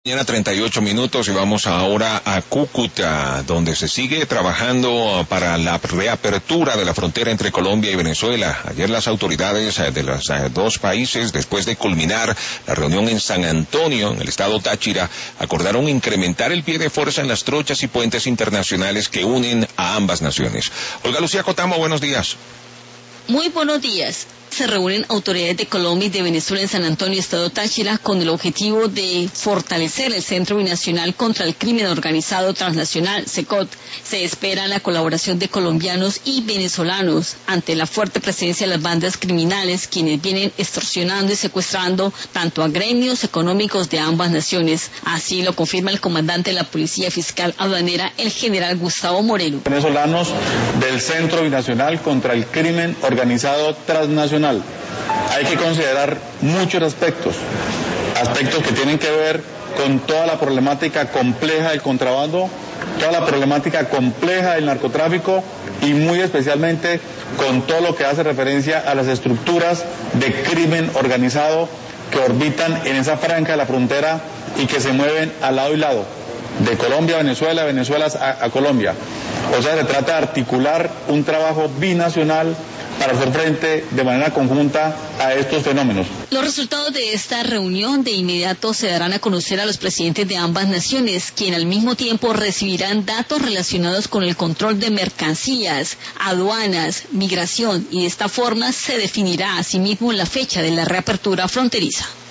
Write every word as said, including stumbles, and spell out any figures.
Mañana treinta y ocho minutos y vamos ahora a Cúcuta, donde se sigue trabajando para la reapertura de la frontera entre Colombia y Venezuela. Ayer las autoridades de los dos países, después de culminar la reunión en San Antonio, en el estado Táchira, acordaron incrementar el pie de fuerza en las trochas y puentes internacionales que unen a ambas naciones. Olga Lucía Cotamo, buenos días. Muy buenos días. Se reúnen autoridades de Colombia y de Venezuela en San Antonio, estado Táchira, con el objetivo de fortalecer el Centro Binacional contra el Crimen Organizado Transnacional, CECOT. Se espera la colaboración de colombianos y venezolanos ante la fuerte presencia de las bandas criminales, quienes vienen extorsionando y secuestrando tanto a gremios económicos de ambas naciones. Así lo confirma el comandante de la Policía Fiscal Aduanera, el general Gustavo Morelo. Venezolanos del Centro Binacional contra el Crimen Organizado Transnacional. Hay que considerar muchos aspectos, aspectos que tienen que ver con toda la problemática compleja del contrabando, toda la problemática compleja del narcotráfico y muy especialmente con todo lo que hace referencia a las estructuras de crimen organizado que orbitan en esa franja de la frontera y que se mueven al lado y lado, de Colombia a Venezuela, Venezuela a, a Colombia. O sea, se trata de articular un trabajo binacional para hacer frente de manera conjunta a estos fenómenos. Los resultados de esta reunión de inmediato se darán a conocer a los presidentes de ambas naciones, quienes al mismo tiempo recibirán datos relacionados con el control de mercancías, aduanas, migración, y de esta forma se definirá asimismo la fecha de la reapertura fronteriza.